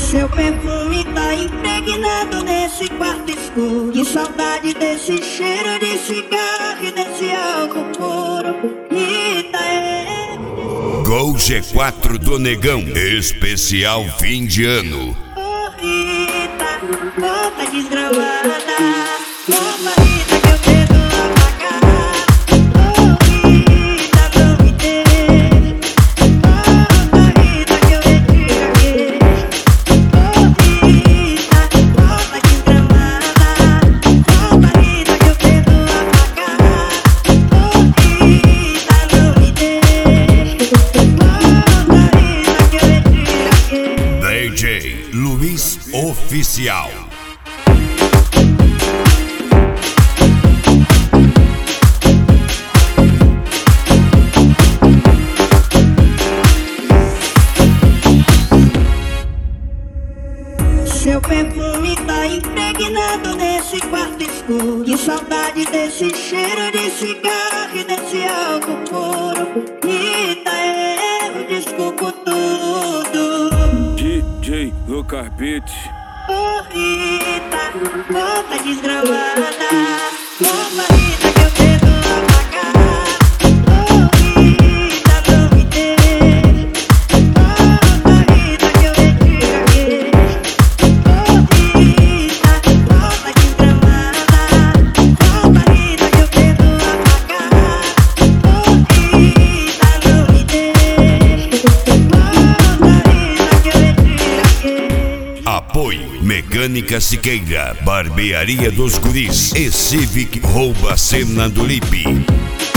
Seu perfume tá impregnado nesse quarto escuro. Que saudade desse cheiro de cigarro e desse álcool puro. Rita, Gol G4 do Negão, especial fim de ano. oh Rita, volta desgramada. Toma Rita que eu quero apagar. Oh Rita, não me deixe. Volta Rita que eu retiro a queixa. Oh Rita, volta desgramada. Volta Rita que eu quero apagar. Oh Rita, não me deixe. Volta Rita que eu retiro a queixa. DJ Luiz Oficial. Seu perfume tá impregnado nesse quarto escuro. Que saudade desse cheiro de cigarro e desse álcool puro. Rita, eu desculpo tudo. DJ Lucas Beats. Oh Rita, volta desgramada. Toma Rita que eu quero apagar. Oh Rita, não me deixe. Volta Rita que eu retiro a queixa. Oh Rita, volta desgramada. Volta Rita que eu quero apagar. Oh Rita, não me deixe. Volta Rita que eu retiro a queixa. Apoio Mecânica Siqueira, Barbearia dos Guris e Civic Rouba Cena do Lipe.